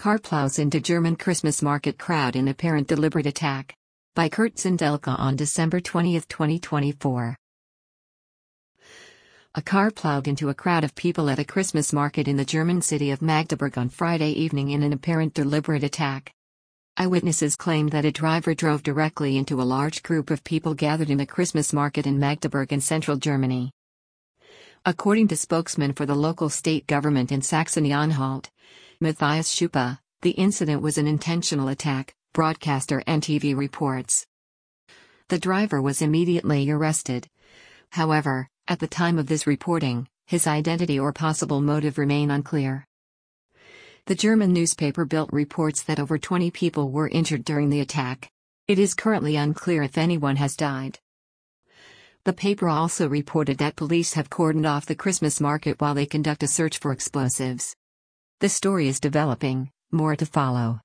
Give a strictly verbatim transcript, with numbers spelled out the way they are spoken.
Car plows into German Christmas market crowd in apparent deliberate attack. By Kurt Zindelka on December twentieth, twenty twenty-four. A car plowed into a crowd of people at a Christmas market in the German city of Magdeburg on Friday evening in an apparent deliberate attack. Eyewitnesses claimed that a driver drove directly into a large group of people gathered in a Christmas market in Magdeburg in central Germany. According to spokesman for the local state government in Saxony-Anhalt, Matthias Schuppe, the incident was an intentional attack, broadcaster N T V reports. The driver was immediately arrested. However, at the time of this reporting, his identity or possible motive remain unclear. The German newspaper Bild reports that over twenty people were injured during the attack. It is currently unclear if anyone has died. The paper also reported that police have cordoned off the Christmas market while they conduct a search for explosives. The story is developing, more to follow.